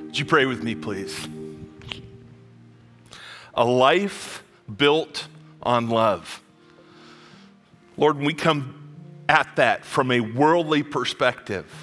Would you pray with me, please? A life built on love. Lord, when we come at that from a worldly perspective,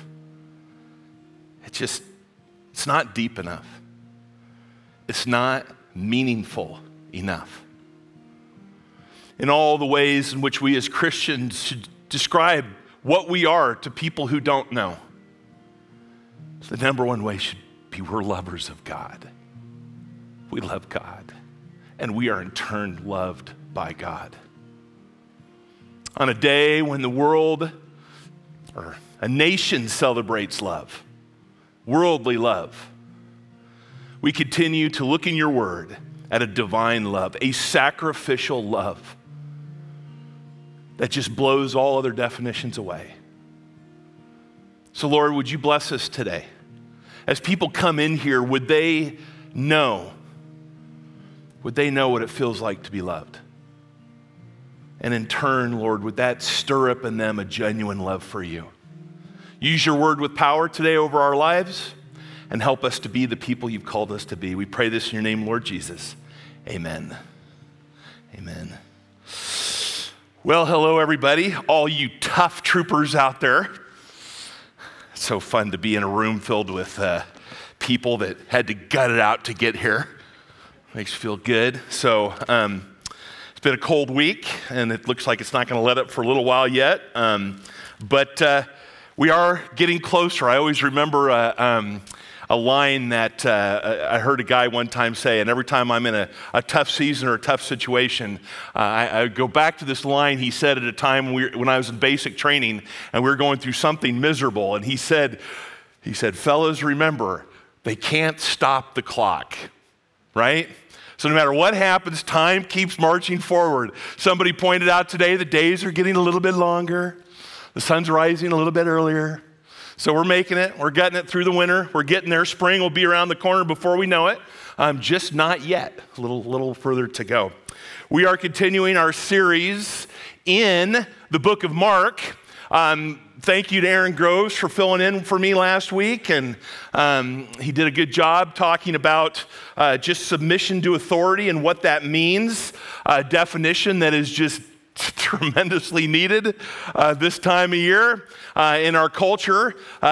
it's not deep enough. It's not meaningful enough. In all the ways in which we as Christians should describe what we are to people who don't know, the number one way should be we're lovers of God. We love God, and we are in turn loved by God. On a day when the world or a nation celebrates love, worldly love, we continue to look in your word at a divine love, a sacrificial love that just blows all other definitions away. So Lord, would you bless us today? As people come in here, would they know what it feels like to be loved? And in turn, Lord, would that stir up in them a genuine love for you? Use your word with power today over our lives and help us to be the people you've called us to be. We pray this in your name, Lord Jesus. Amen. Amen. Well, hello, everybody, all you tough troopers out there. It's so fun to be in a room filled with people that had to gut it out to get here. Makes you feel good. So it's been a cold week, and it looks like it's not going to let up for a little while yet. But we are getting closer. I always remember a line that I heard a guy one time say, and every time I'm in a tough season or a tough situation, I go back to this line he said at a time when I was in basic training and we were going through something miserable. And he said, fellas, remember, they can't stop the clock, right? So no matter what happens, time keeps marching forward. Somebody pointed out today the days are getting a little bit longer. The sun's rising a little bit earlier. So we're making it. We're getting it through the winter. We're getting there. Spring will be around the corner before we know it. Just not yet. A little further to go. We are continuing our series in the book of Mark. Thank you to Aaron Groves for filling in for me last week. And he did a good job talking about just submission to authority and what that means. A definition that is just tremendously needed this time of year in our culture,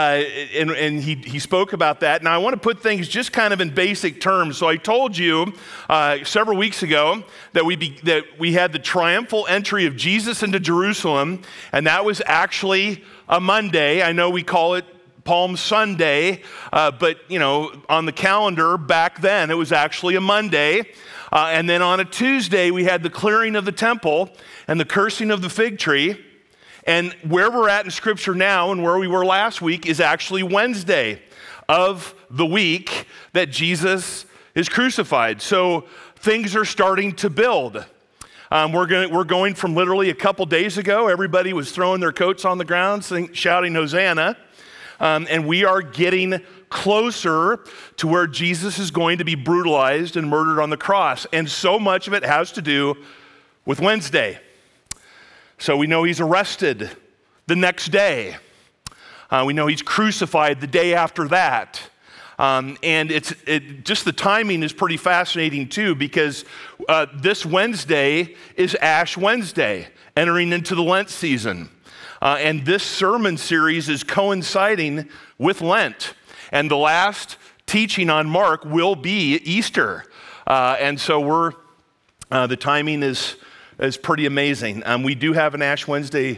and he spoke about that. Now I want to put things just kind of in basic terms. So I told you several weeks ago that we had the triumphal entry of Jesus into Jerusalem, and that was actually a Monday. I know we call it Palm Sunday, but on the calendar back then it was actually a Monday. And then on a Tuesday, we had the clearing of the temple and the cursing of the fig tree. And where we're at in Scripture now and where we were last week is actually Wednesday of the week that Jesus is crucified. So things are starting to build. We're going from literally a couple days ago, everybody was throwing their coats on the ground, shouting Hosanna. And we are getting closer to where Jesus is going to be brutalized and murdered on the cross. And so much of it has to do with Wednesday. So we know he's arrested the next day. We know he's crucified the day after that. And just the timing is pretty fascinating too, because this Wednesday is Ash Wednesday, entering into the Lent season. And this sermon series is coinciding with Lent. And the last teaching on Mark will be Easter. And so the timing is pretty amazing. We do have an Ash Wednesday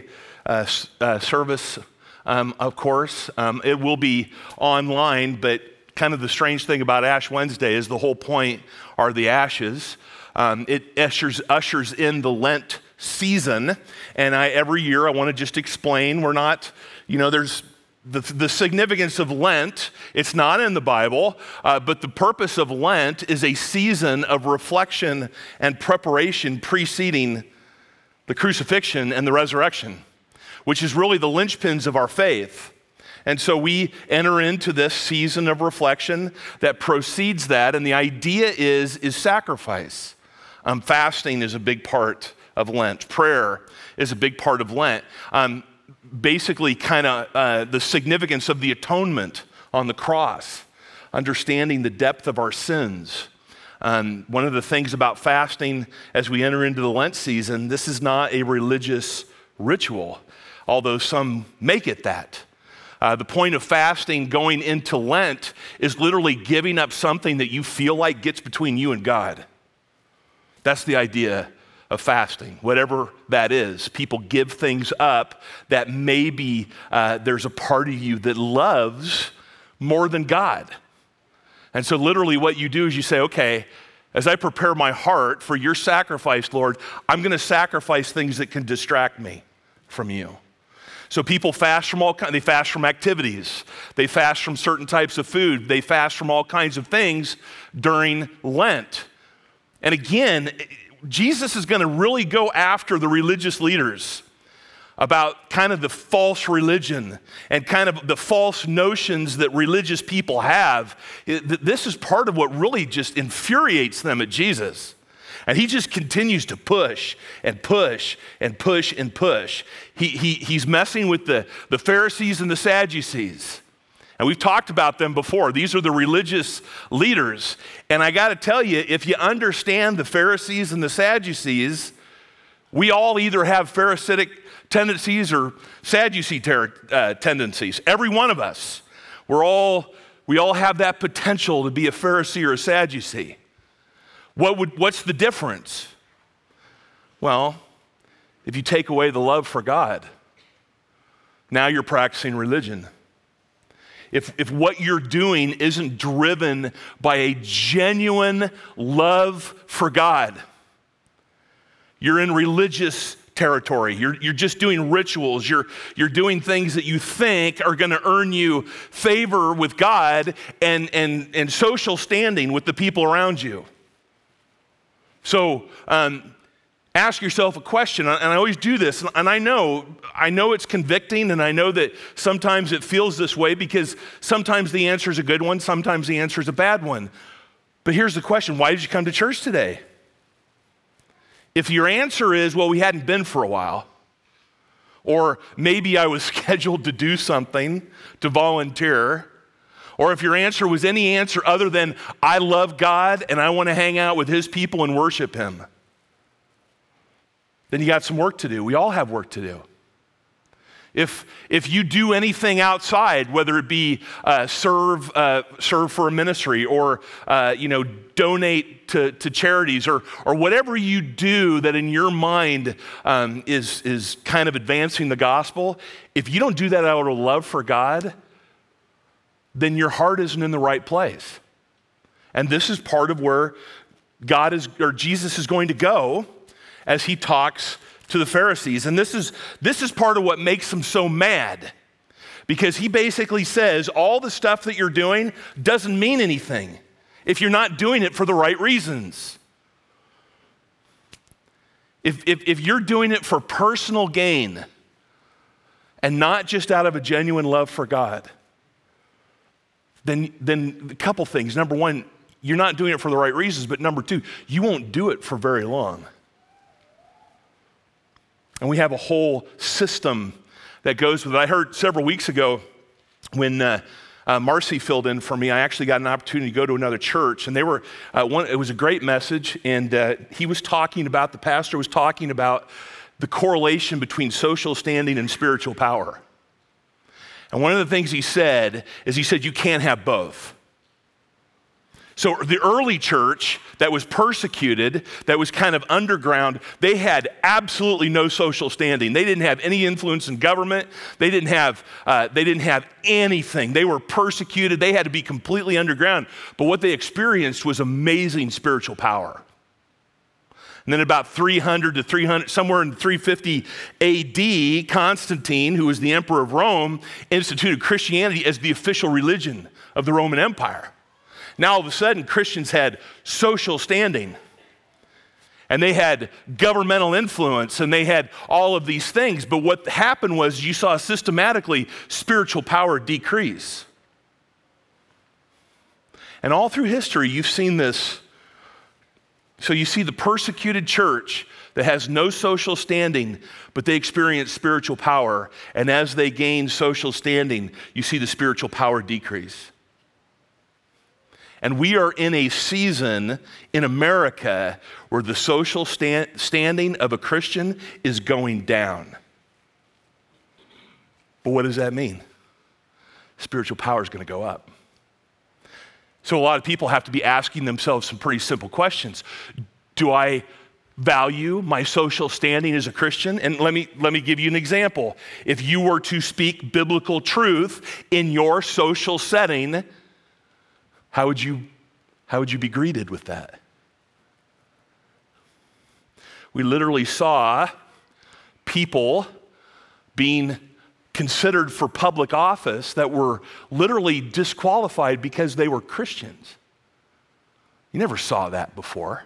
service, of course. It will be online, but kind of the strange thing about Ash Wednesday is the whole point are the ashes. It ushers in the Lent season, and every year I want to just explain, we're not, there's the significance of Lent. It's not in the Bible, but the purpose of Lent is a season of reflection and preparation preceding the crucifixion and the resurrection, which is really the linchpins of our faith. And so we enter into this season of reflection that precedes that, and the idea is sacrifice. Fasting is a big part of Lent. Prayer is a big part of Lent. Basically, kind of the significance of the atonement on the cross. understanding the depth of our sins. One of the things about fasting as we enter into the Lent season, this is not a religious ritual, although some make it that. The point of fasting going into Lent is literally giving up something that you feel like gets between you and God. That's the idea of fasting, whatever that is. People give things up that maybe there's a part of you that loves more than God. And so literally what you do is you say, okay, as I prepare my heart for your sacrifice, Lord, I'm going to sacrifice things that can distract me from you. So people fast from they fast from activities. They fast from certain types of food. They fast from all kinds of things during Lent. And again, Jesus is going to really go after the religious leaders about kind of the false religion and kind of the false notions that religious people have. This is part of what really just infuriates them at Jesus. And he just continues to push and push and push and push. He's messing with the Pharisees and the Sadducees. And we've talked about them before. These are the religious leaders. And I got to tell you, if you understand the Pharisees and the Sadducees, we all either have Pharisaic tendencies or Sadducee tendencies. Every one of us. We all have that potential to be a Pharisee or a Sadducee. What's the difference? Well, if you take away the love for God, now you're practicing religion. If what you're doing isn't driven by a genuine love for God, you're in religious territory. You're just doing rituals. You're doing things that you think are going to earn you favor with God and social standing with the people around you. So ask yourself a question, and I always do this, and I know it's convicting, and I know that sometimes it feels this way because sometimes the answer is a good one, sometimes the answer is a bad one. But here's the question: why did you come to church today? If your answer is, well, we hadn't been for a while, or maybe I was scheduled to do something, to volunteer, or if your answer was any answer other than, I love God and I want to hang out with his people and worship him, then you got some work to do. We all have work to do. If you do anything outside, whether it be serve for a ministry or donate to charities or whatever you do that in your mind is kind of advancing the gospel, if you don't do that out of love for God, then your heart isn't in the right place. And this is part of where Jesus is going to go as he talks to the Pharisees. And this is part of what makes him so mad, because he basically says all the stuff that you're doing doesn't mean anything if you're not doing it for the right reasons. If you're doing it for personal gain and not just out of a genuine love for God, then a couple things. Number one, you're not doing it for the right reasons, but number two, you won't do it for very long. And we have a whole system that goes with it. I heard several weeks ago when Marcy filled in for me, I actually got an opportunity to go to another church, and it was a great message, and the pastor was talking about the correlation between social standing and spiritual power. And one of the things he said is you can't have both. So the early church that was persecuted, that was kind of underground, they had absolutely no social standing. They didn't have any influence in government. They didn't have anything. They were persecuted. They had to be completely underground. But what they experienced was amazing spiritual power. And then about 300 to 300, somewhere in 350 AD, Constantine, who was the emperor of Rome, instituted Christianity as the official religion of the Roman Empire. Now all of a sudden, Christians had social standing, and they had governmental influence, and they had all of these things. But what happened was you saw systematically spiritual power decrease. And all through history, you've seen this. So you see the persecuted church that has no social standing, but they experience spiritual power. And as they gain social standing, you see the spiritual power decrease. And we are in a season in America where the social standing of a Christian is going down. But what does that mean? Spiritual power is going to go up. So a lot of people have to be asking themselves some pretty simple questions. Do I value my social standing as a Christian? And let me give you an example. If you were to speak biblical truth in your social setting, how would you be greeted with that? We literally saw people being considered for public office that were literally disqualified because they were Christians. You never saw that before.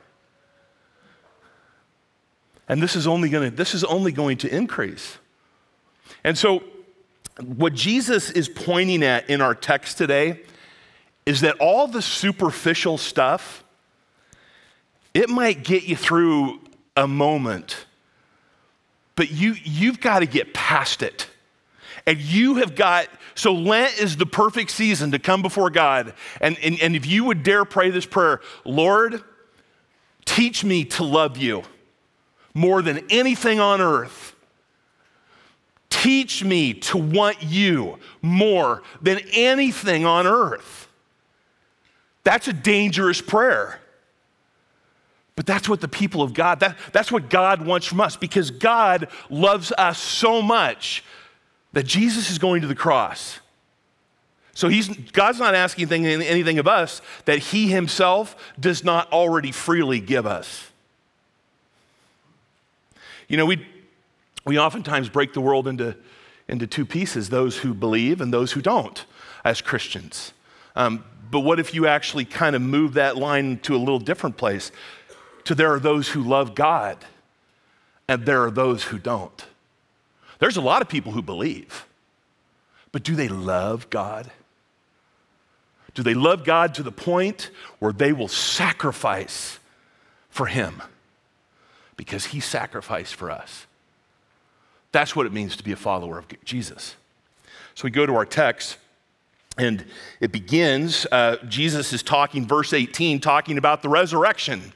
And this is only going to increase. And so what Jesus is pointing at in our text today is that all the superficial stuff, it might get you through a moment, but you've got to get past it. And so Lent is the perfect season to come before God. And if you would dare pray this prayer, Lord, teach me to love you more than anything on earth. Teach me to want you more than anything on earth. That's a dangerous prayer. But that's what the people of God, that's what God wants from us, because God loves us so much that Jesus is going to the cross. So God's not asking anything of us that he himself does not already freely give us. You know, we oftentimes break the world into two pieces, those who believe and those who don't as Christians. But what if you actually kind of move that line to a little different place? There are those who love God and there are those who don't. There's a lot of people who believe, but do they love God? Do they love God to the point where they will sacrifice for him? Because he sacrificed for us. That's what it means to be a follower of Jesus. So we go to our text, and it begins, Jesus is talking, verse 18, talking about the resurrection.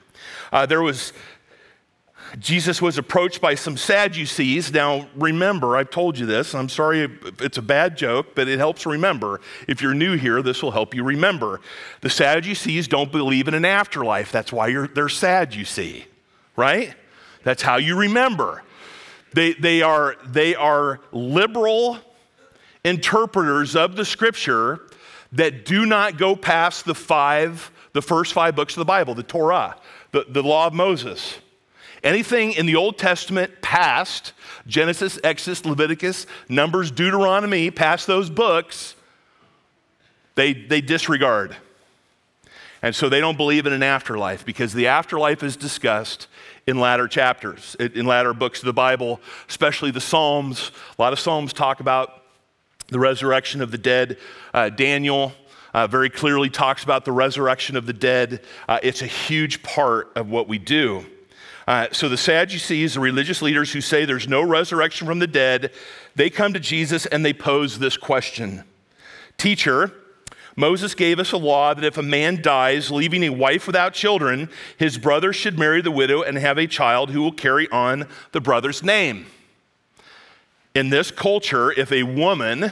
Jesus was approached by some Sadducees. Now, remember, I've told you this. I'm sorry if it's a bad joke, but it helps remember. If you're new here, this will help you remember. The Sadducees don't believe in an afterlife. That's why they're sad, you see, right? That's how you remember. They are liberal interpreters of the scripture that do not go past the first five books of the Bible, the Torah, the law of Moses. Anything in the Old Testament past, Genesis, Exodus, Leviticus, Numbers, Deuteronomy, past those books, they disregard. And so they don't believe in an afterlife, because the afterlife is discussed in latter chapters, in latter books of the Bible, especially the Psalms. A lot of Psalms talk about the resurrection of the dead. Daniel very clearly talks about the resurrection of the dead. It's a huge part of what we do. So the Sadducees, the religious leaders who say there's no resurrection from the dead, they come to Jesus and they pose this question. Teacher, Moses gave us a law that if a man dies leaving a wife without children, his brother should marry the widow and have a child who will carry on the brother's name. In this culture, if a woman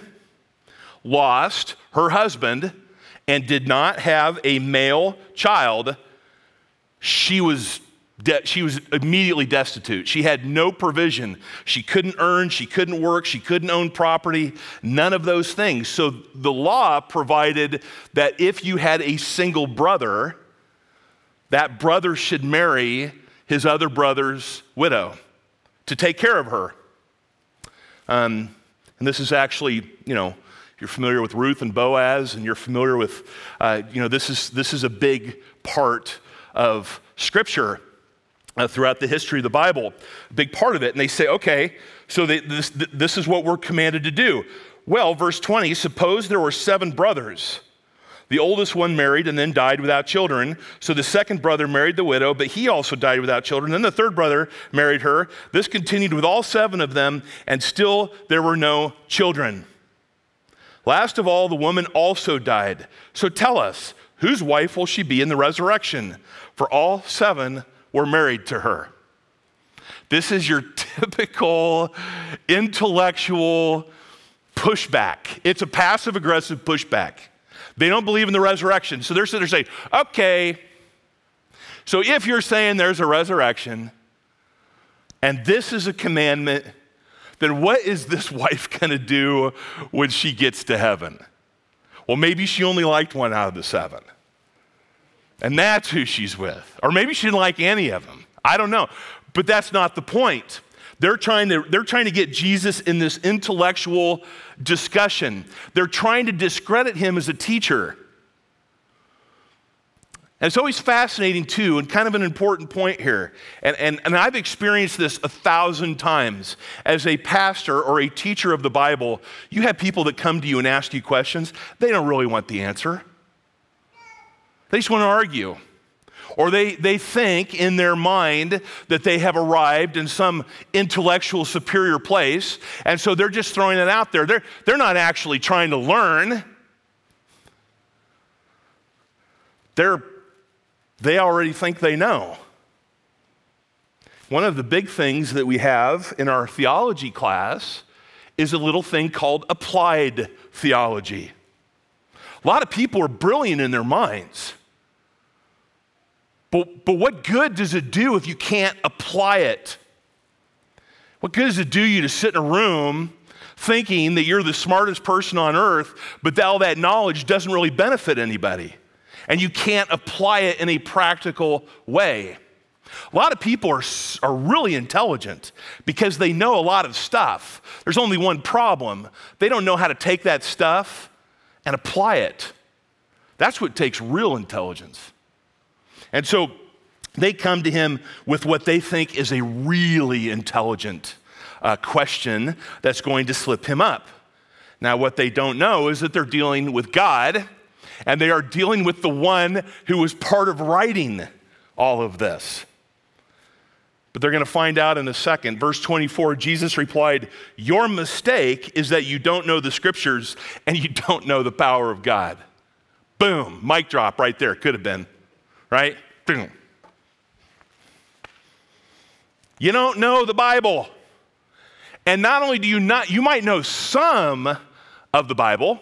lost her husband and did not have a male child, she was immediately destitute. She had no provision. She couldn't earn, she couldn't work, she couldn't own property, none of those things. So the law provided that if you had a single brother, that brother should marry his other brother's widow to take care of her. And this is actually, you're familiar with Ruth and Boaz, and you're familiar with, this is a big part of Scripture. Throughout the history of the Bible, a big part of it. And they say, okay, so this is what we're commanded to do. Well, verse 20, suppose there were 7 brothers. The oldest one married and then died without children. So the second brother married the widow, but he also died without children. Then the third brother married her. This continued with all 7 of them, and still there were no children. Last of all, the woman also died. So tell us, whose wife will she be in the resurrection? For all 7 were married to her. This is your typical intellectual pushback. It's a passive-aggressive pushback. They don't believe in the resurrection. So they're sitting there saying, okay, so if you're saying there's a resurrection and this is a commandment, then what is this wife going to do when she gets to heaven? Well, maybe she only liked 1 out of the 7. And that's who she's with. Or maybe she didn't like any of them. I don't know. But that's not the point. They're trying to get Jesus in this intellectual discussion. They're trying to discredit him as a teacher. And it's always fascinating too, and kind of an important point here. And I've experienced this 1,000 times. As a pastor or a teacher of the Bible, you have people that come to you and ask you questions. They don't really want the answer. They just want to argue. Or they think in their mind that they have arrived in some intellectual superior place, and so they're just throwing it out there. They're not actually trying to learn. They already think they know. One of the big things that we have in our theology class is a little thing called applied theology. A lot of people are brilliant in their minds. But what good does it do if you can't apply it? What good does it do you to sit in a room thinking that you're the smartest person on earth, but all that knowledge doesn't really benefit anybody, and you can't apply it in a practical way? A lot of people are really intelligent because they know a lot of stuff. There's only one problem. They don't know how to take that stuff and apply it. That's what takes real intelligence. And so they come to him with what they think is a really intelligent question that's going to slip him up. Now, what they don't know is that they're dealing with God, and they are dealing with the one who was part of writing all of this. But they're going to find out in a second. Verse 24, Jesus replied, "Your mistake is that you don't know the scriptures and you don't know the power of God." Boom, mic drop right there. Could have been. Right? Boom. You don't know the Bible. And not only do you not, you might know some of the Bible,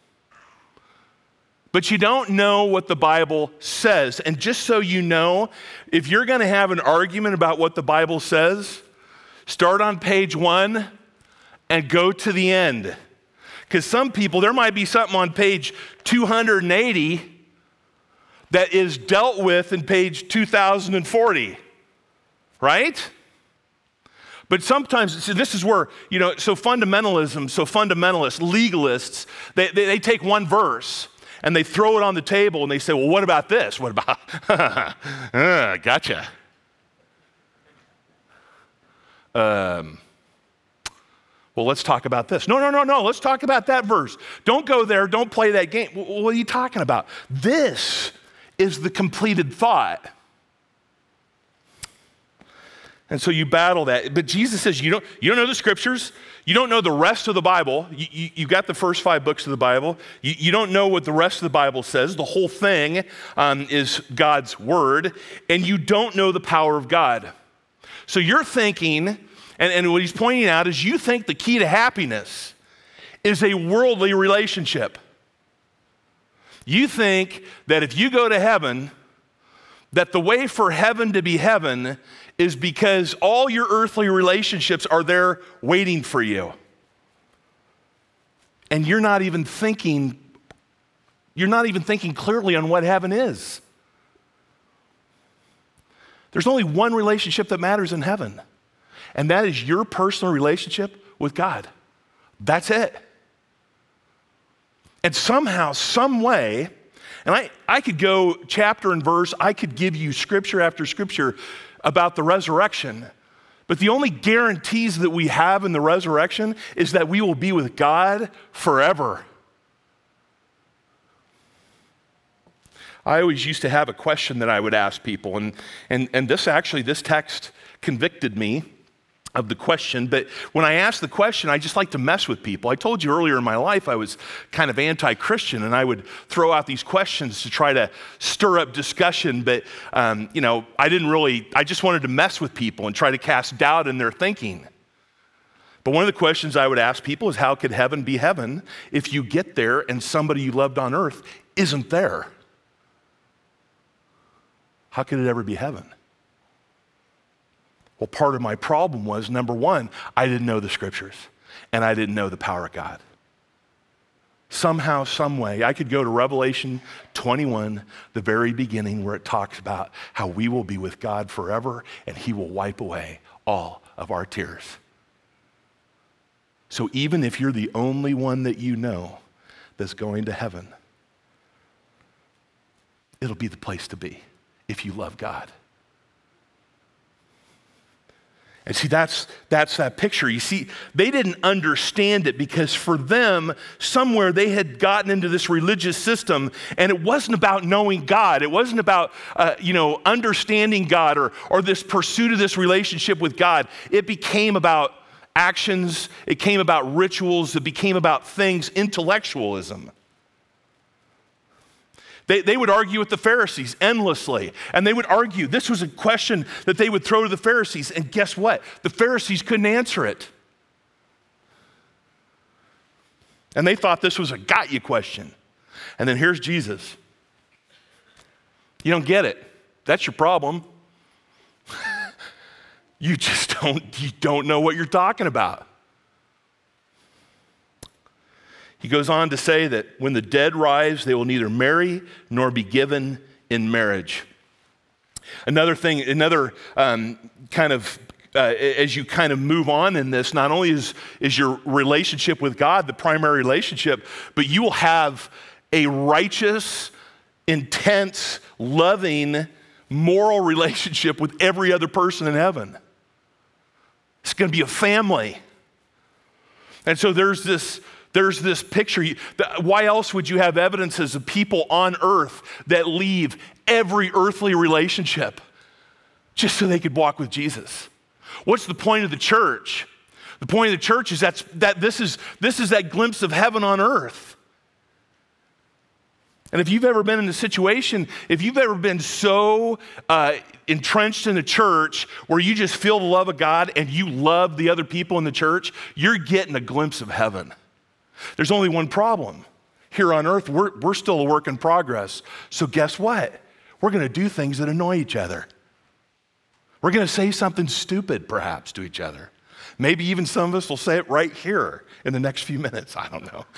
but you don't know what the Bible says. And just so you know, if you're going to have an argument about what the Bible says, start on page 1 and go to the end. Because some people, there might be something on page 280 that is dealt with in page 2040, right? But sometimes, so this is where, so fundamentalists, legalists, they take one verse and they throw it on the table and they say, well, what about this? What about, gotcha. Well, let's talk about this. No, let's talk about that verse. Don't go there, don't play that game. What are you talking about? This is the completed thought. And so you battle that. But Jesus says, you don't know the scriptures. You don't know the rest of the Bible. You got the first 5 books of the Bible. You don't know what the rest of the Bible says. The whole thing is God's word. And you don't know the power of God. So you're thinking, and what he's pointing out is you think the key to happiness is a worldly relationship. You think that if you go to heaven, that the way for heaven to be heaven is because all your earthly relationships are there waiting for you. And you're not even thinking clearly on what heaven is. There's only one relationship that matters in heaven, and that is your personal relationship with God. That's it. And somehow, some way, and I could go chapter and verse, I could give you scripture after scripture about the resurrection, but the only guarantees that we have in the resurrection is that we will be with God forever. I always used to have a question that I would ask people, and this text convicted me. of the question, but when I ask the question, I just like to mess with people. I told you earlier in my life I was kind of anti-Christian, and I would throw out these questions to try to stir up discussion, but I just wanted to mess with people and try to cast doubt in their thinking. But one of the questions I would ask people is, how could heaven be heaven if you get there and somebody you loved on earth isn't there? How could it ever be heaven? Well, part of my problem was, number one, I didn't know the scriptures, and I didn't know the power of God. Somehow, some way, I could go to Revelation 21, the very beginning, where it talks about how we will be with God forever, and he will wipe away all of our tears. So even if you're the only one that you know that's going to heaven, it'll be the place to be if you love God. And see, that's that picture. You see, they didn't understand it because for them, somewhere they had gotten into this religious system, and it wasn't about knowing God. It wasn't about, understanding God or this pursuit of this relationship with God. It became about actions. It came about rituals. It became about things, intellectualism. They would argue with the Pharisees endlessly, and they would argue. This was a question that they would throw to the Pharisees, and guess what? The Pharisees couldn't answer it. And they thought this was a got you question. And then here's Jesus. You don't get it. That's your problem. You don't know what you're talking about. He goes on to say that when the dead rise, they will neither marry nor be given in marriage. Another thing, as you kind of move on in this, not only is your relationship with God the primary relationship, but you will have a righteous, intense, loving, moral relationship with every other person in heaven. It's going to be a family. And so there's this picture. Why else would you have evidences of people on earth that leave every earthly relationship just so they could walk with Jesus? What's the point of the church? The point of the church is that this is that glimpse of heaven on earth. And if you've ever been in a situation, if you've ever been so entrenched in the church where you just feel the love of God and you love the other people in the church, you're getting a glimpse of heaven. There's only one problem. Here on earth, we're still a work in progress. So guess what? We're going to do things that annoy each other. We're going to say something stupid, perhaps, to each other. Maybe even some of us will say it right here in the next few minutes. I don't know.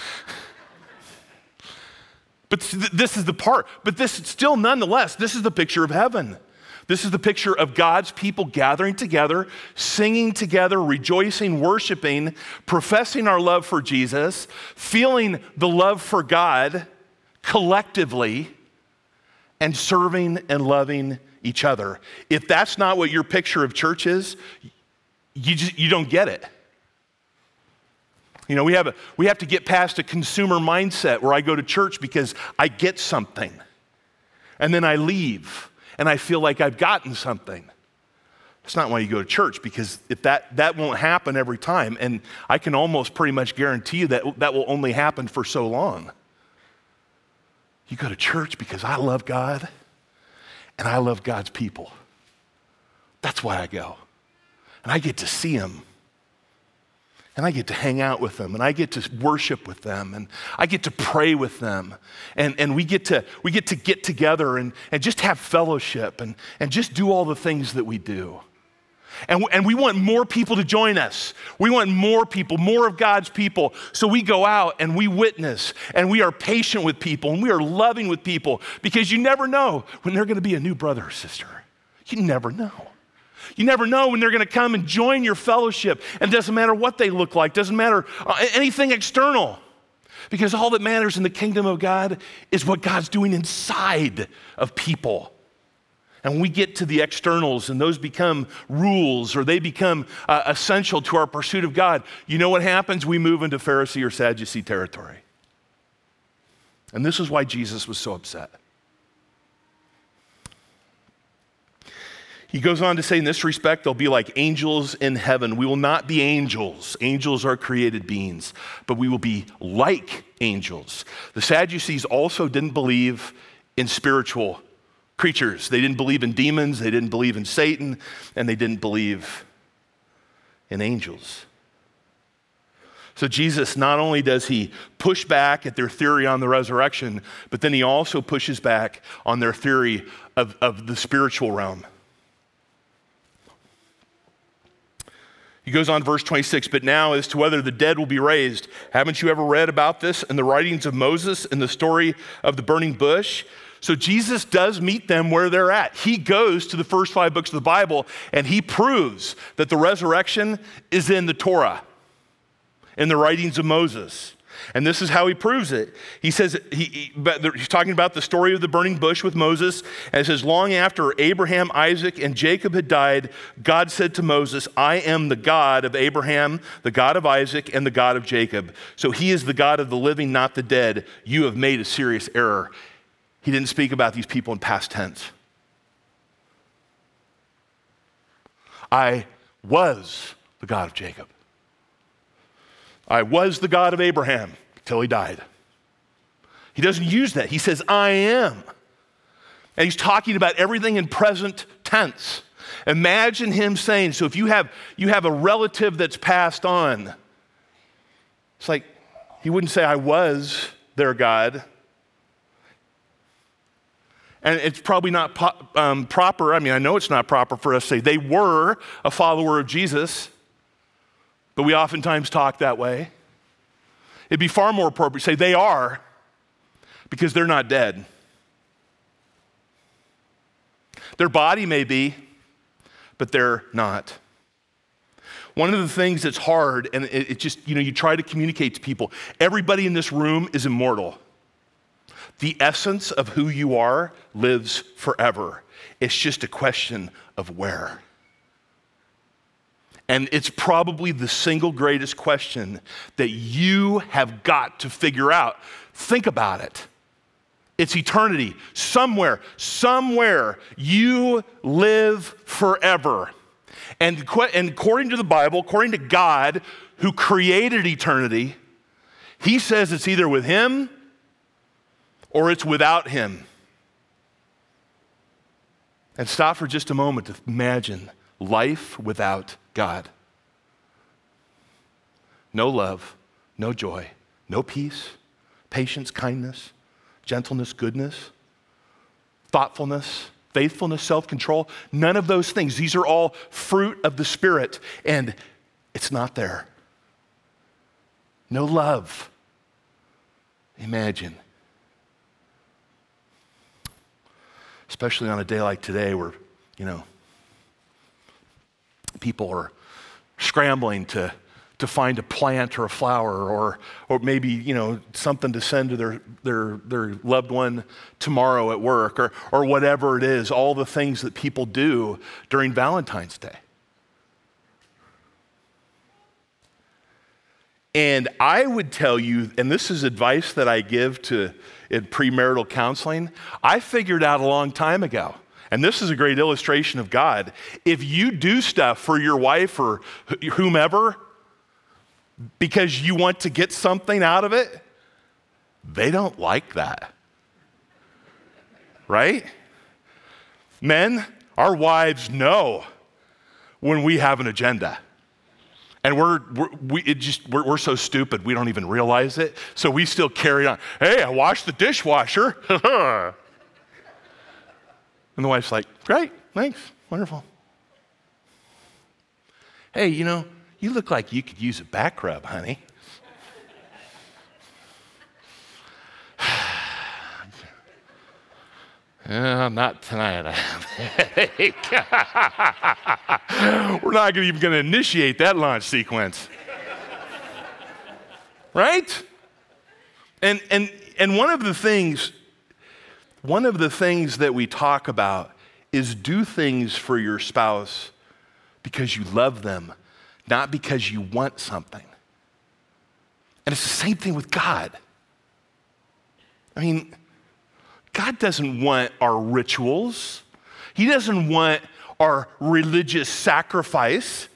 But this is the part. But this still, nonetheless, this is the picture of heaven. This is the picture of God's people gathering together, singing together, rejoicing, worshiping, professing our love for Jesus, feeling the love for God collectively, and serving and loving each other. If that's not what your picture of church is, you don't get it. You know, we have to get past a consumer mindset where I go to church because I get something, and then I leave, and I feel like I've gotten something. That's not why you go to church, because if that won't happen every time, and I can almost pretty much guarantee you that will only happen for so long. You go to church because I love God, and I love God's people. That's why I go. And I get to see Him. And I get to hang out with them, and I get to worship with them, and I get to pray with them, and we get to get together and just have fellowship and just do all the things that we do. And we want more people to join us. We want more people, more of God's people. So we go out and we witness, and we are patient with people, and we are loving with people, because you never know when they're going to be a new brother or sister. You never know. You never know when they're going to come and join your fellowship. And it doesn't matter what they look like, doesn't matter anything external. Because all that matters in the kingdom of God is what God's doing inside of people. And when we get to the externals and those become rules, or they become essential to our pursuit of God, you know what happens? We move into Pharisee or Sadducee territory. And this is why Jesus was so upset. He goes on to say, in this respect, they'll be like angels in heaven. We will not be angels. Angels are created beings, but we will be like angels. The Sadducees also didn't believe in spiritual creatures. They didn't believe in demons, they didn't believe in Satan, and they didn't believe in angels. So Jesus, not only does he push back at their theory on the resurrection, but then he also pushes back on their theory of the spiritual realm. He goes on, verse 26, but now as to whether the dead will be raised, haven't you ever read about this in the writings of Moses in the story of the burning bush? So Jesus does meet them where they're at. He goes to the first 5 books of the Bible and he proves that the resurrection is in the Torah, in the writings of Moses. And this is how he proves it. He says, he's talking about the story of the burning bush with Moses, and it says, long after Abraham, Isaac, and Jacob had died, God said to Moses, I am the God of Abraham, the God of Isaac, and the God of Jacob. So he is the God of the living, not the dead. You have made a serious error. He didn't speak about these people in past tense. I was the God of Jacob. I was the God of Abraham till he died. He doesn't use that. He says, I am. And he's talking about everything in present tense. Imagine him saying, so if you have a relative that's passed on, it's like, he wouldn't say, I was their God. And it's probably not proper. I mean, I know it's not proper for us to say they were a follower of Jesus, but we oftentimes talk that way. It'd be far more appropriate to say they are, because they're not dead. Their body may be, but they're not. One of the things that's hard, and it just, you try to communicate to people, everybody in this room is immortal. The essence of who you are lives forever. It's just a question of where. And it's probably the single greatest question that you have got to figure out. Think about it. It's eternity. Somewhere you live forever. And according to the Bible, according to God, who created eternity, he says it's either with him or it's without him. And stop for just a moment to imagine life without God. No love, no joy, no peace, patience, kindness, gentleness, goodness, thoughtfulness, faithfulness, self-control. None of those things. These are all fruit of the Spirit, and it's not there. No love. Imagine. Especially on a day like today where, people are scrambling to find a plant or a flower or maybe, something to send to their loved one tomorrow at work or whatever it is, all the things that people do during Valentine's Day. And I would tell you, and this is advice that I give in premarital counseling, I figured out a long time ago, and this is a great illustration of God. If you do stuff for your wife or whomever because you want to get something out of it, they don't like that. Right? Men, our wives know when we have an agenda. And we're so stupid, we don't even realize it. So we still carry on. Hey, I washed the dishwasher. And the wife's like, great, thanks, wonderful. Hey, you look like you could use a back rub, honey. Not tonight. I have a headache. We're not even going to initiate that launch sequence. Right? And one of the things that we talk about is do things for your spouse because you love them, not because you want something. And it's the same thing with God. I mean, God doesn't want our rituals. He doesn't want our religious sacrifice.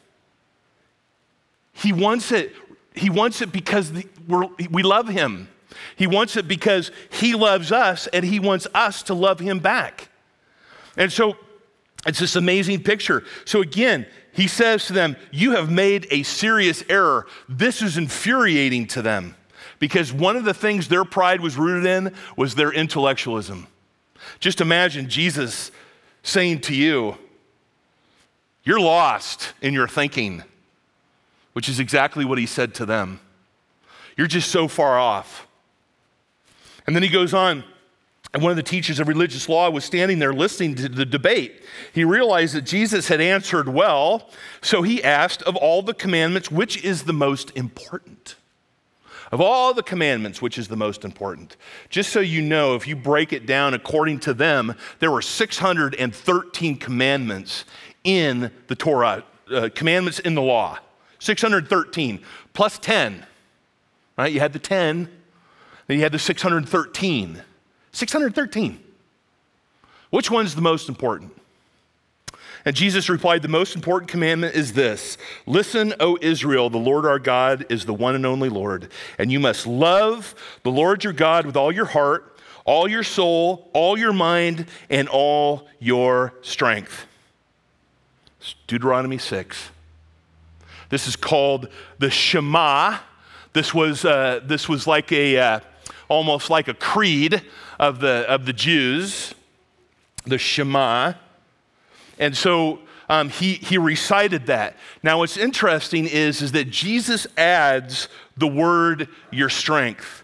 He wants it because we love him. He wants it because he loves us and he wants us to love him back. And so it's this amazing picture. So again, he says to them, you have made a serious error. This is infuriating to them because one of the things their pride was rooted in was their intellectualism. Just imagine Jesus saying to you, you're lost in your thinking, which is exactly what he said to them. You're just so far off. And then he goes on, and one of the teachers of religious law was standing there listening to the debate. He realized that Jesus had answered well, so he asked, of all the commandments, which is the most important? Of all the commandments, which is the most important? Just so you know, if you break it down according to them, there were 613 commandments in the Torah, commandments in the law. 613 plus 10, right? You had the 10, then you had the 613. 613. Which one's the most important? And Jesus replied, the most important commandment is this. Listen, O Israel, the Lord our God is the one and only Lord. And you must love the Lord your God with all your heart, all your soul, all your mind, and all your strength. It's Deuteronomy 6. This is called the Shema. This was like almost like a creed of the Jews, the Shema. And so he recited that. Now what's interesting is that Jesus adds the word your strength.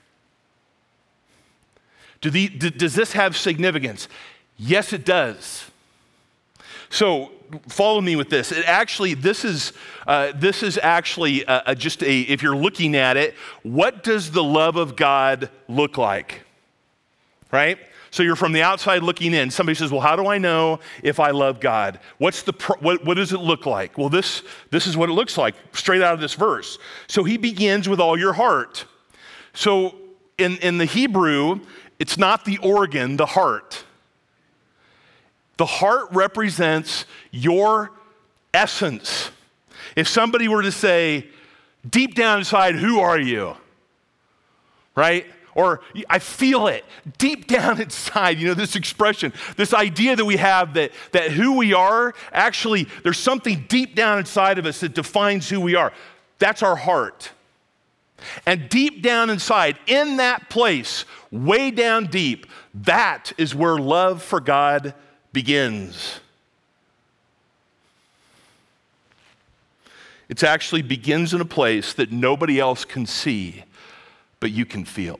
Does this have significance? Yes, it does. So follow me with this. This is actually if you're looking at it, what does the love of God look like? Right? So you're from the outside looking in. Somebody says, well, how do I know if I love God? What does it look like? Well, this is what it looks like straight out of this verse. So he begins with all your heart. So in the Hebrew, it's not the organ, the heart. The heart represents your essence. If somebody were to say, deep down inside, who are you? Right? Or I feel it deep down inside, this expression, this idea that we have that who we are, actually, there's something deep down inside of us that defines who we are. That's our heart. And deep down inside, in that place, way down deep, that is where love for God begins. It actually begins in a place that nobody else can see, but you can feel.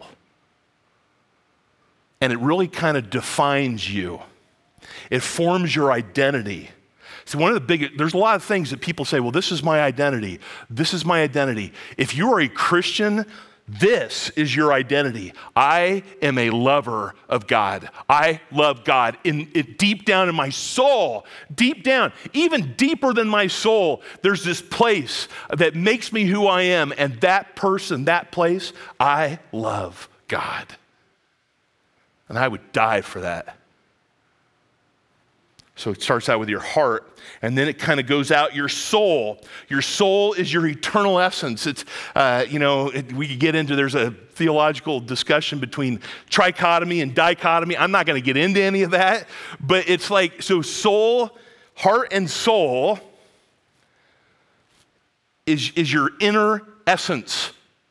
And it really kind of defines you. It forms your identity. So there's a lot of things that people say, well, this is my identity. This is my identity. If you are a Christian, this is your identity. I am a lover of God. I love God. Deep down in my soul, deep down, even deeper than my soul, there's this place that makes me who I am. And that person, that place, I love God. And I would die for that. So it starts out with your heart, and then it kind of goes out your soul. Your soul is your eternal essence. It's, we could get into, there's a theological discussion between trichotomy and dichotomy. I'm not going to get into any of that, but it's like, so soul, heart and soul is your inner essence.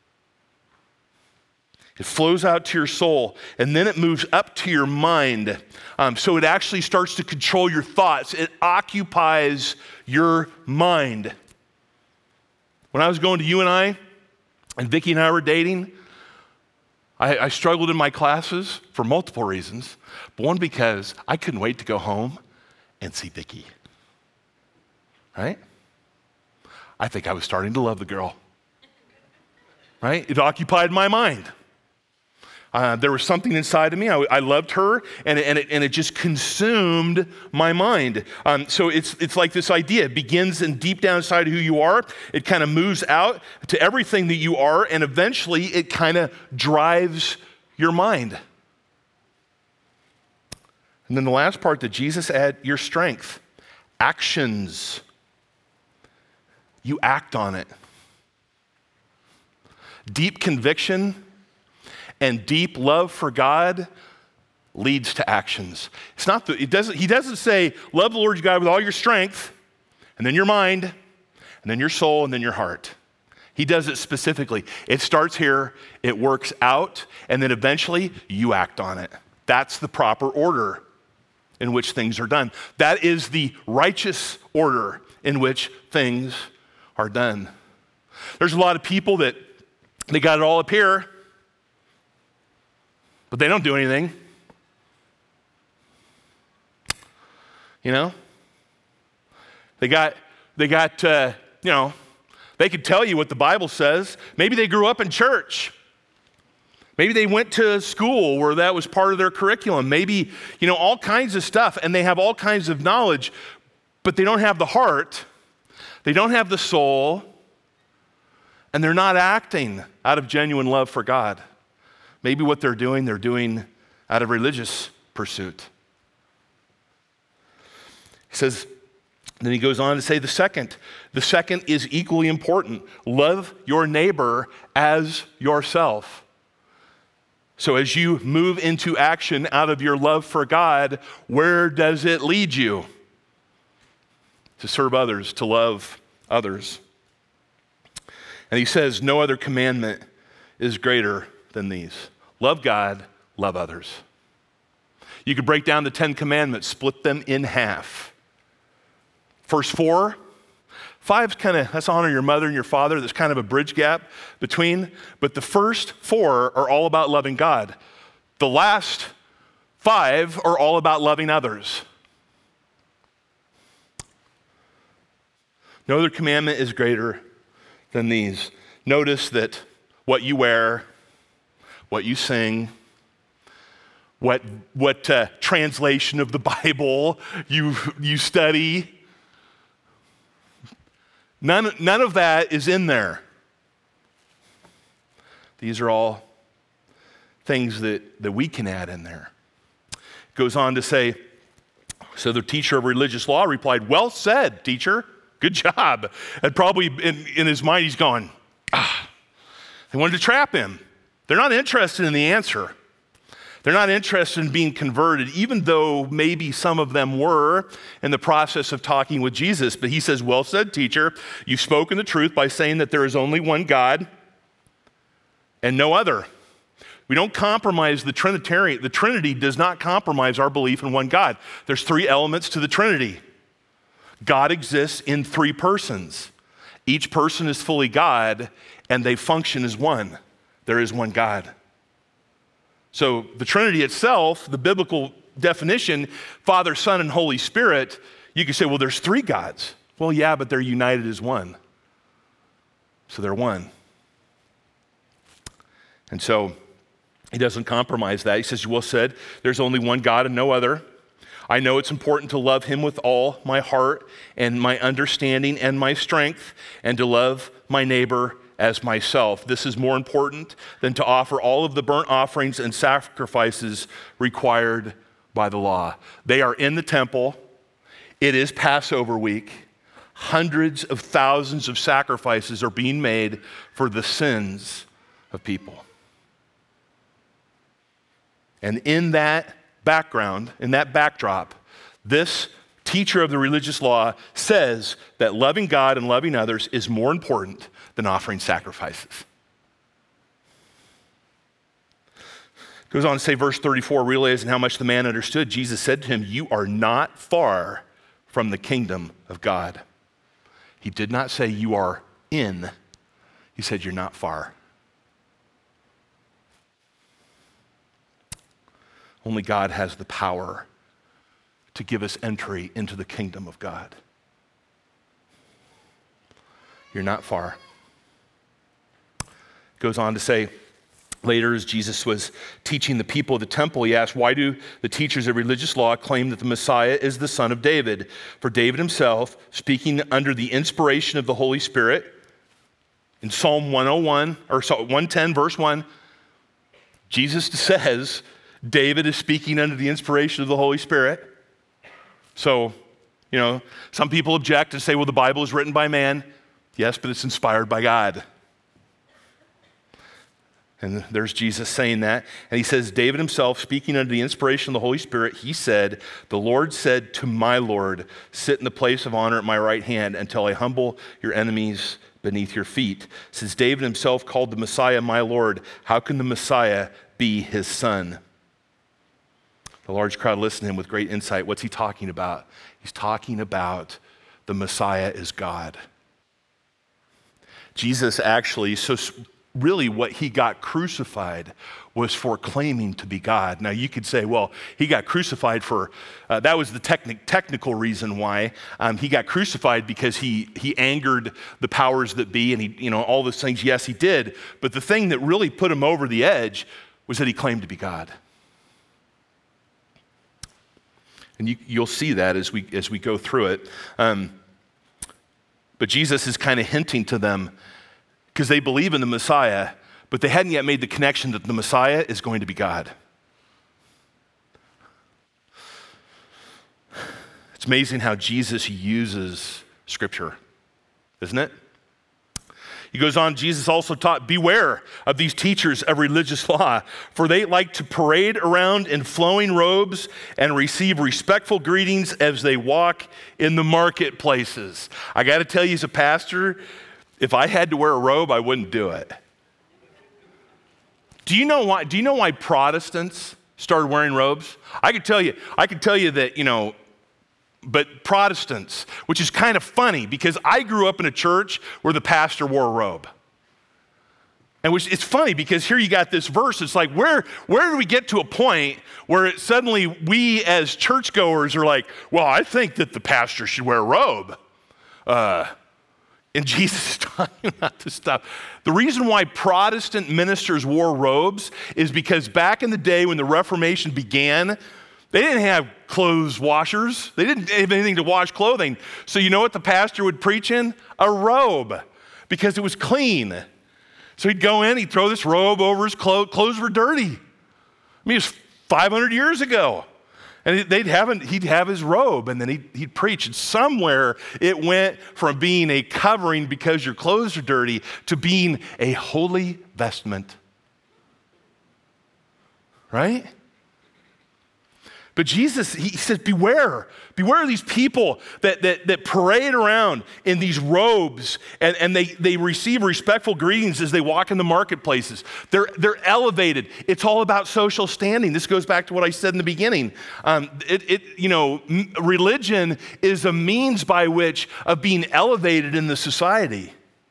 It flows out to your soul, and then it moves up to your mind. So it actually starts to control your thoughts. It occupies your mind. When I was going to UNI, and Vicki and I were dating, I struggled in my classes for multiple reasons. But one, because I couldn't wait to go home and see Vicki. Right? I think I was starting to love the girl. Right? It occupied my mind. There was something inside of me. I loved her, and it just consumed my mind. So it's like this idea. It begins in deep down inside who you are. It kind of moves out to everything that you are, and eventually it kind of drives your mind. And then the last part that Jesus added, your strength. actions. You act on it. Deep conviction and deep love for God leads to actions. He doesn't say, love the Lord your God with all your strength, and then your mind, and then your soul, and then your heart. He does it specifically. It starts here, it works out, and then eventually you act on it. That's the proper order in which things are done. That is the righteous order in which things are done. There's a lot of people that they got it all up here, but they don't do anything. You know? They could tell you what the Bible says. Maybe they grew up in church. Maybe they went to school where that was part of their curriculum. Maybe, all kinds of stuff, and they have all kinds of knowledge, but they don't have the heart. They don't have the soul, and they're not acting out of genuine love for God. Maybe what they're doing out of religious pursuit. He says, then he goes on to say the second is equally important. Love your neighbor as yourself. So as you move into action out of your love for God, where does it lead you? To serve others, to love others. And he says, no other commandment is greater than these. Love God, love others. You could break down the 10 commandments, split them in half. First 4, 5's that's honor your mother and your father. There's kind of a bridge gap between. But the first 4 are all about loving God. The last 5 are all about loving others. No other commandment is greater than these. Notice that what you wear, what you sing, what translation of the Bible you study, none of that is in there. These are all things that we can add in there. It goes on to say, so the teacher of religious law replied, well said, teacher. Good job. And probably in his mind, he's going, they wanted to trap him. They're not interested in the answer. They're not interested in being converted, even though maybe some of them were in the process of talking with Jesus. But he says, well said, teacher. You've spoken the truth by saying that there is only one God and no other. We don't compromise the Trinitarian. The Trinity does not compromise our belief in one God. There's 3 elements to the Trinity. God exists in 3 persons. Each person is fully God, and they function as one. There is one God. So the Trinity itself, the biblical definition, Father, Son, and Holy Spirit, you could say, well, there's 3 gods. Well, yeah, but they're united as one. So they're one. And so he doesn't compromise that. He says, well said, there's only one God and no other. I know it's important to love him with all my heart and my understanding and my strength, and to love my neighbor as myself. This is more important than to offer all of the burnt offerings and sacrifices required by the law. They are in the temple. It is Passover week. Hundreds of thousands of sacrifices are being made for the sins of people. And in that background, in that backdrop, this teacher of the religious law says that loving God and loving others is more important than offering sacrifices. Goes on to say, verse 34, realizing how much the man understood, Jesus said to him, you are not far from the kingdom of God. He did not say you are in. He said you're not far. Only God has the power to give us entry into the kingdom of God. You're not far. Goes on to say, later as Jesus was teaching the people of the temple, he asked, why do the teachers of religious law claim that the Messiah is the son of David? For David himself, speaking under the inspiration of the Holy Spirit, in Psalm 110, verse 1, Jesus says, David is speaking under the inspiration of the Holy Spirit. So, Some people object and say, well, the Bible is written by man. Yes, but it's inspired by God. And there's Jesus saying that. And he says, David himself, speaking under the inspiration of the Holy Spirit, he said, the Lord said to my Lord, sit in the place of honor at my right hand until I humble your enemies beneath your feet. Since David himself called the Messiah my Lord, how can the Messiah be his son? The large crowd listened to him with great insight. What's he talking about? He's talking about the Messiah is God. Jesus actually, so really what he got crucified was for claiming to be God. Now you could say, well, he got crucified for, that was the technical reason why. He got crucified because he angered the powers that be and he, all those things. Yes, he did. But the thing that really put him over the edge was that he claimed to be God. And you'll see that as we go through it. But Jesus is kind of hinting to them, because they believe in the Messiah, but they hadn't yet made the connection that the Messiah is going to be God. It's amazing how Jesus uses Scripture, isn't it? He goes on, Jesus also taught, beware of these teachers of religious law, for they like to parade around in flowing robes and receive respectful greetings as they walk in the marketplaces. I got to tell you, as a pastor, if I had to wear a robe, I wouldn't do it. Do you know why? Do you know why Protestants started wearing robes? I could tell you that, but Protestants, which is kind of funny because I grew up in a church where the pastor wore a robe. And it's funny because here you got this verse. It's like, where do we get to a point where suddenly we as churchgoers are like, well, I think that the pastor should wear a robe. And Jesus is talking about this stuff. The reason why Protestant ministers wore robes is because back in the day when the Reformation began, they didn't have clothes washers. They didn't have anything to wash clothing. So you know what the pastor would preach in? A robe, because it was clean. So he'd go in, he'd throw this robe over his clothes. Clothes were dirty. I mean, it was 500 years ago. And he'd have his robe, and then he'd preach. And somewhere it went from being a covering because your clothes are dirty to being a holy vestment. Right? But Jesus, he says, beware of these people that parade around in these robes and they receive respectful greetings as they walk in the marketplaces. They're elevated. It's all about social standing. This goes back to what I said in the beginning. Religion is a means by which of being elevated in the society.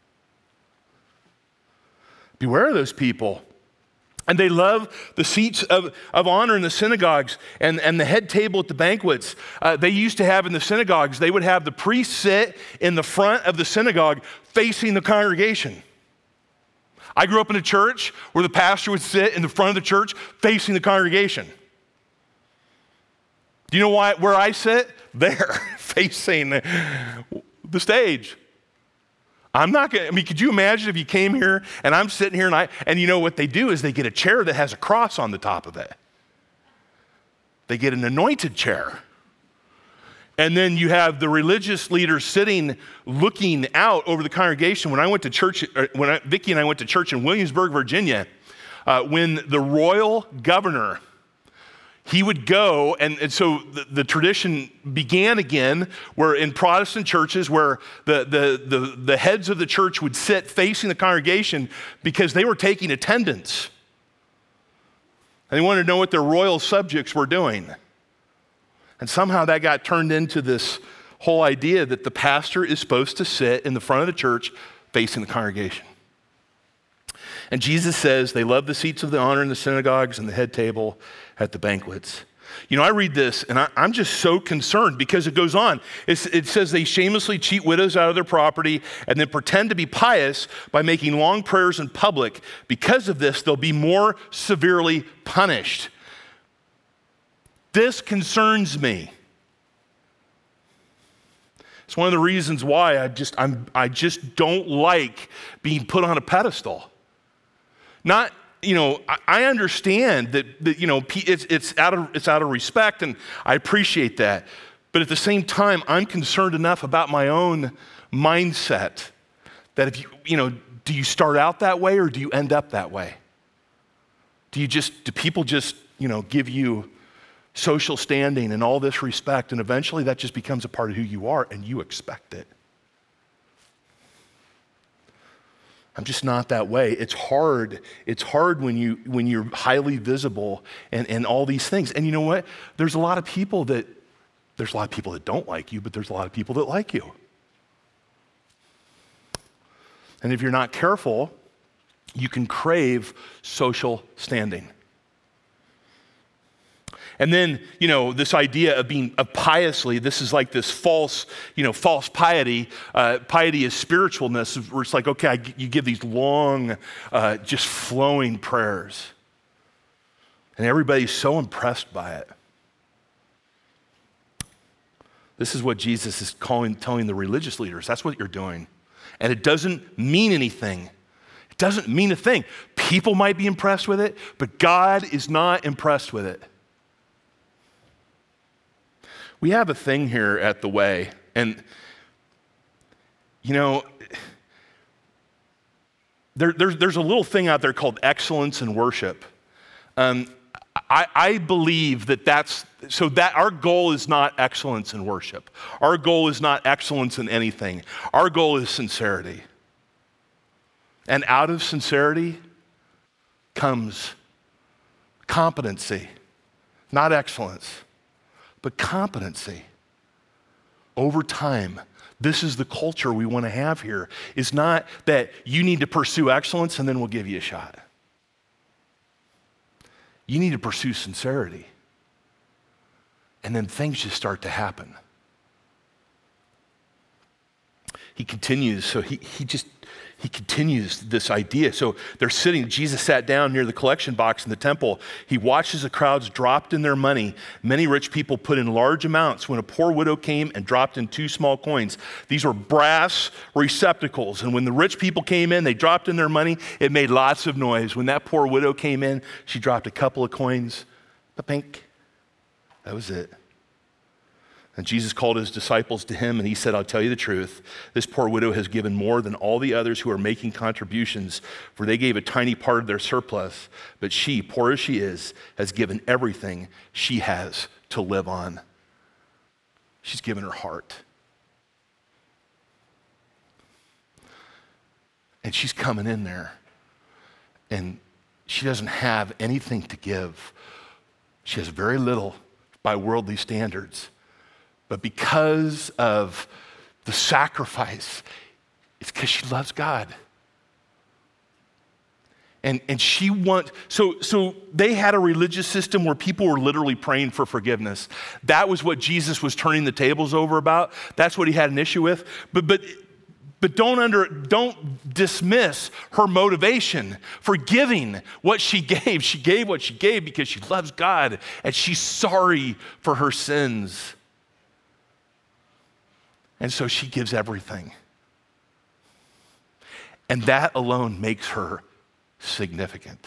Beware of those people. And they love the seats of honor in the synagogues and the head table at the banquets. They used to have in the synagogues, they would have the priest sit in the front of the synagogue facing the congregation. I grew up in a church where the pastor would sit in the front of the church facing the congregation. Do you know where I sit? There, facing the stage. Could you imagine if you came here and I'm sitting here and you know what they do is they get a chair that has a cross on the top of it. They get an anointed chair. And then you have the religious leader sitting, looking out over the congregation. When I went to church, Vicki and I went to church in Williamsburg, Virginia, when the royal governor, he would go, and so the tradition began again, where in Protestant churches, where the heads of the church would sit facing the congregation because they were taking attendance. And they wanted to know what their royal subjects were doing. And somehow that got turned into this whole idea that the pastor is supposed to sit in the front of the church facing the congregation. And Jesus says they love the seats of the honor in the synagogues and the head table at the banquets. I read this and I'm just so concerned because it goes on. It says they shamelessly cheat widows out of their property and then pretend to be pious by making long prayers in public. Because of this, they'll be more severely punished. This concerns me. It's one of the reasons why I just don't like being put on a pedestal. Not, I understand that it's out of respect, and I appreciate that. But at the same time, I'm concerned enough about my own mindset that if do you start out that way or do you end up that way? Do people just, give you social standing and all this respect, and eventually that just becomes a part of who you are and you expect it? I'm just not that way. It's hard. It's hard when you're highly visible and all these things. And you know what? There's a lot of people that don't like you, but there's a lot of people that like you. And if you're not careful, you can crave social standing. And then, this idea of piously, this is like this false piety. Piety is spiritualness, where it's like, okay, you give these long, just flowing prayers. And everybody's so impressed by it. This is what Jesus is telling the religious leaders. That's what you're doing. And it doesn't mean anything. It doesn't mean a thing. People might be impressed with it, but God is not impressed with it. We have a thing here at The Way, and there's a little thing out there called excellence in worship. I believe that our goal is not excellence in worship. Our goal is not excellence in anything. Our goal is sincerity. And out of sincerity comes competency, not excellence, but competency. Over time, this is the culture we want to have here. It's not that you need to pursue excellence and then we'll give you a shot. You need to pursue sincerity. And then things just start to happen. He continues, so he continues this idea. So they're sitting, Jesus sat down near the collection box in the temple. He watched as the crowds dropped in their money. Many rich people put in large amounts when a poor widow came and dropped in 2 small coins. These were brass receptacles. And when the rich people came in, they dropped in their money. It made lots of noise. When that poor widow came in, she dropped a couple of coins. Pink. That was it. And Jesus called his disciples to him and he said, I'll tell you the truth. This poor widow has given more than all the others who are making contributions, for they gave a tiny part of their surplus. But she, poor as she is, has given everything she has to live on. She's given her heart. And she's coming in there and she doesn't have anything to give. She has very little by worldly standards. But because of the sacrifice, it's because she loves God. And she so they had a religious system where people were literally praying for forgiveness. That was what Jesus was turning the tables over about. That's what he had an issue with. But don't dismiss her motivation for giving what she gave. She gave what she gave because she loves God and she's sorry for her sins. And so she gives everything. And that alone makes her significant.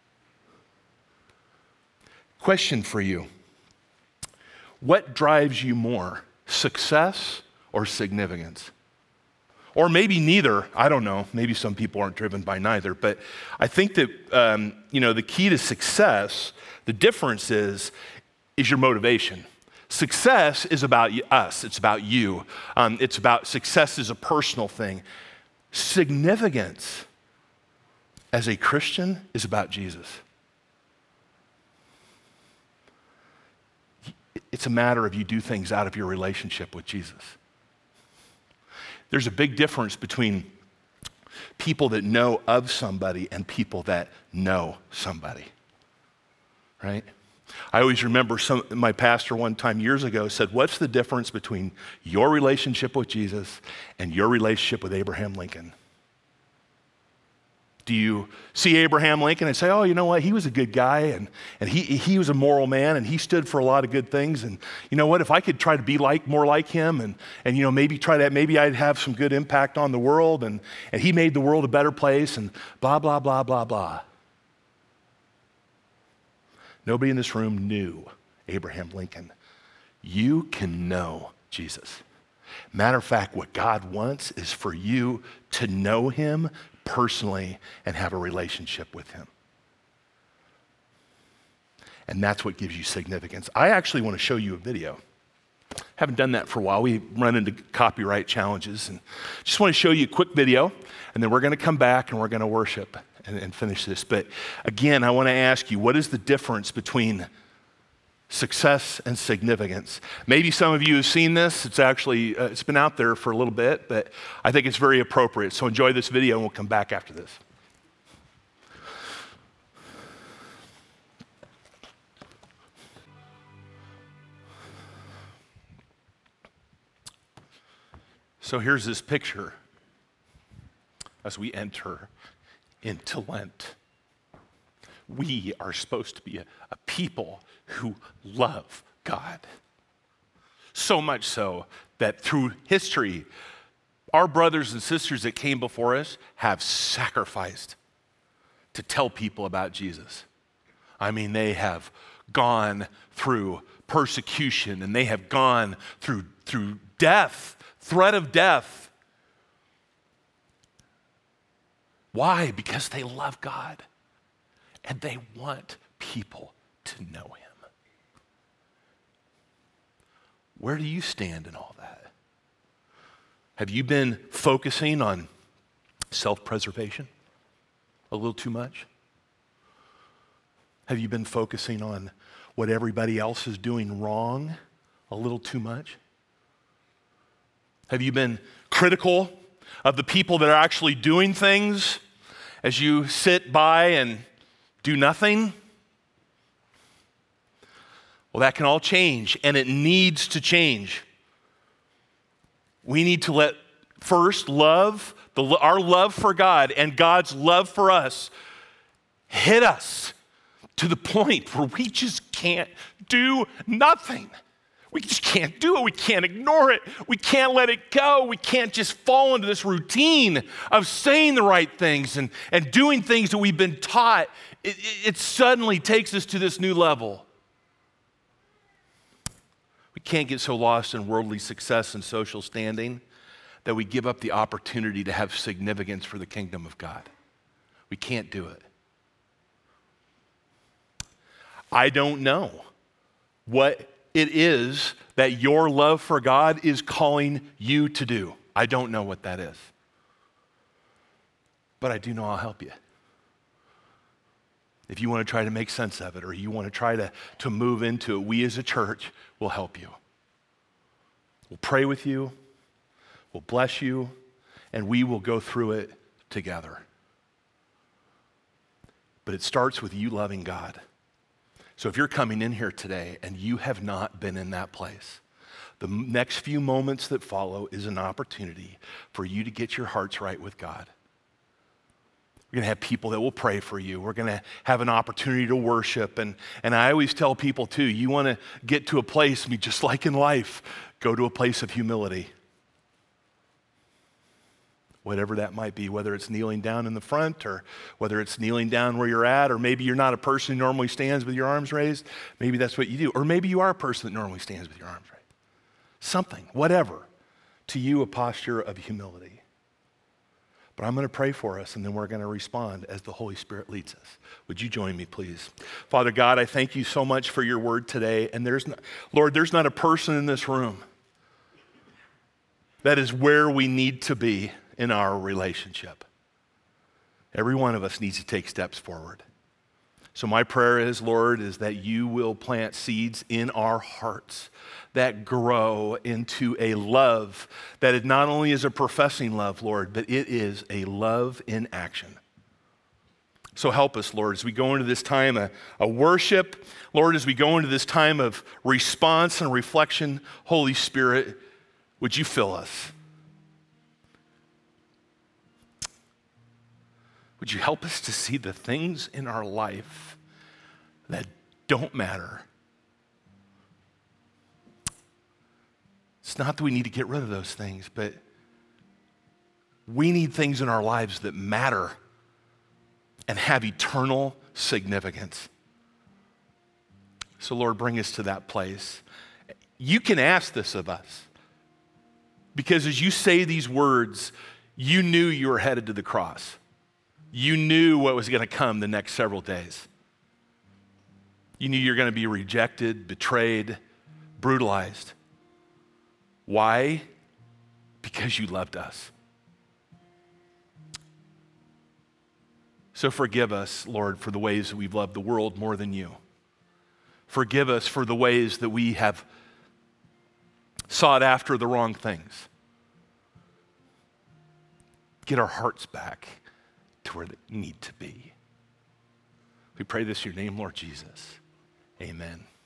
Question for you. What drives you more, success or significance? Or maybe neither, I don't know. Maybe some people aren't driven by neither. But I think that, the key to success, the difference is your motivation. Success is about us. It's about you. Success is a personal thing. Significance as a Christian is about Jesus. It's a matter of you do things out of your relationship with Jesus. There's a big difference between people that know of somebody and people that know somebody, right? I always remember my pastor one time years ago said, what's the difference between your relationship with Jesus and your relationship with Abraham Lincoln? Do you see Abraham Lincoln and say, oh, you know what, he was a good guy and he was a moral man and he stood for a lot of good things, and you know what, if I could try to be more like him and maybe I'd have some good impact on the world and he made the world a better place and blah, blah, blah, blah, blah. Nobody in this room knew Abraham Lincoln. you can know Jesus. Matter of fact, what God wants is for you to know him personally and have a relationship with him. And that's what gives you significance. I actually want to show you a video. Haven't done that for a while. We run into copyright challenges, and just want to show you a quick video, and then we're going to come back and we're going to worship and finish this. But again, I want to ask you, what is the difference between success and significance? Maybe some of you have seen this. It's actually, it's been out there for a little bit, but I think it's very appropriate. So enjoy this video, and we'll come back after this. So here's this picture as we enter into Lent. We are supposed to be a people who love God. So much so that through history, our brothers and sisters that came before us have sacrificed to tell people about Jesus. I mean, they have gone through persecution, and they have gone through death, threat of death. Why? Because they love God and they want people to know him. Where do you stand in all that? Have you been focusing on self-preservation a little too much? Have you been focusing on what everybody else is doing wrong a little too much? Have you been critical of the people that are actually doing things as you sit by and do nothing? Well, that can all change, and it needs to change. We need to let first our love for God and God's love for us hit us to the point where we just can't do nothing. We just can't do it. We can't ignore it. We can't let it go. We can't just fall into this routine of saying the right things and doing things that we've been taught. It suddenly takes us to this new level. We can't get so lost in worldly success and social standing that we give up the opportunity to have significance for the kingdom of God. We can't do it. I don't know what it is that your love for God is calling you to do. I don't know what that is. But I do know I'll help you. If you want to try to make sense of it, or you want to try to move into it, we as a church will help you. We'll pray with you, we'll bless you, and we will go through it together. But it starts with you loving God. So if you're coming in here today and you have not been in that place, the next few moments that follow is an opportunity for you to get your hearts right with God. We're going to have people that will pray for you. We're going to have an opportunity to worship. And I always tell people too, you want to get to a place, just like in life, go to a place of humility. Whatever that might be, whether it's kneeling down in the front or whether it's kneeling down where you're at, or maybe you're not a person who normally stands with your arms raised. Maybe that's what you do. Or maybe you are a person that normally stands with your arms raised. Something, whatever, to you a posture of humility. But I'm going to pray for us, and then we're going to respond as the Holy Spirit leads us. Would you join me, please? Father God, I thank you so much for your word today. And Lord, there's not a person in this room that is where we need to be in our relationship. Every one of us needs to take steps forward. So my prayer is, Lord, is that you will plant seeds in our hearts that grow into a love that it not only is a professing love, Lord, but it is a love in action. So help us, Lord, as we go into this time of worship, Lord, as we go into this time of response and reflection, Holy Spirit, would you fill us? Would you help us to see the things in our life that don't matter? It's not that we need to get rid of those things, but we need things in our lives that matter and have eternal significance. So Lord, bring us to that place. you can ask this of us. Because as you say these words, you knew you were headed to the cross. You knew what was going to come the next several days. You knew you were going to be rejected, betrayed, brutalized. Why? Because you loved us. So forgive us, Lord, for the ways that we've loved the world more than you. Forgive us for the ways that we have sought after the wrong things. Get our hearts back to where they need to be. We pray this in your name, Lord Jesus. Amen.